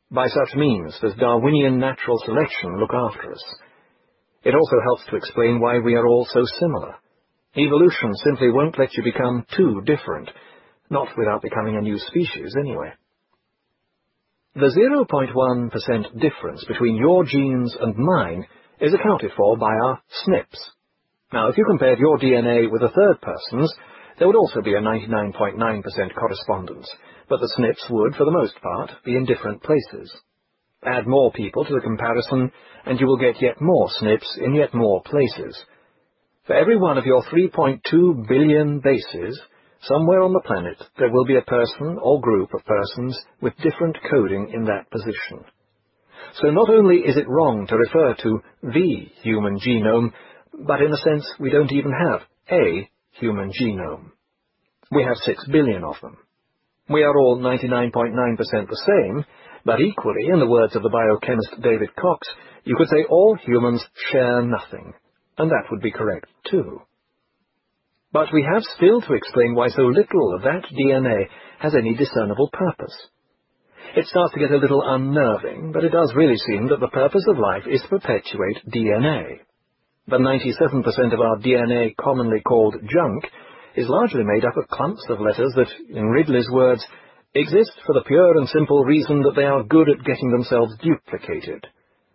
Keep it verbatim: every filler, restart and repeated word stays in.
By such means does Darwinian natural selection look after us. It also helps to explain why we are all so similar. Evolution simply won't let you become too different, not without becoming a new species anyway. The zero point one percent difference between your genes and mine is accounted for by our S N Ps. Now, if you compared your D N A with a third person's, there would also be a ninety-nine point nine percent correspondence, but the S N Ps would, for the most part, be in different places. Add more people to the comparison, and you will get yet more S N Ps in yet more places. For every one of your three point two billion bases, somewhere on the planet there will be a person or group of persons with different coding in that position. So not only is it wrong to refer to the human genome, but in a sense we don't even have a human genome. We have six billion of them. We are all ninety-nine point nine percent the same, but equally, in the words of the biochemist David Cox, you could say all humans share nothing, and that would be correct too. But we have still to explain why so little of that D N A has any discernible purpose. It starts to get a little unnerving, but it does really seem that the purpose of life is to perpetuate D N A. The ninety-seven percent of our D N A commonly called junk is largely made up of clumps of letters that, in Ridley's words, exist for the pure and simple reason that they are good at getting themselves duplicated.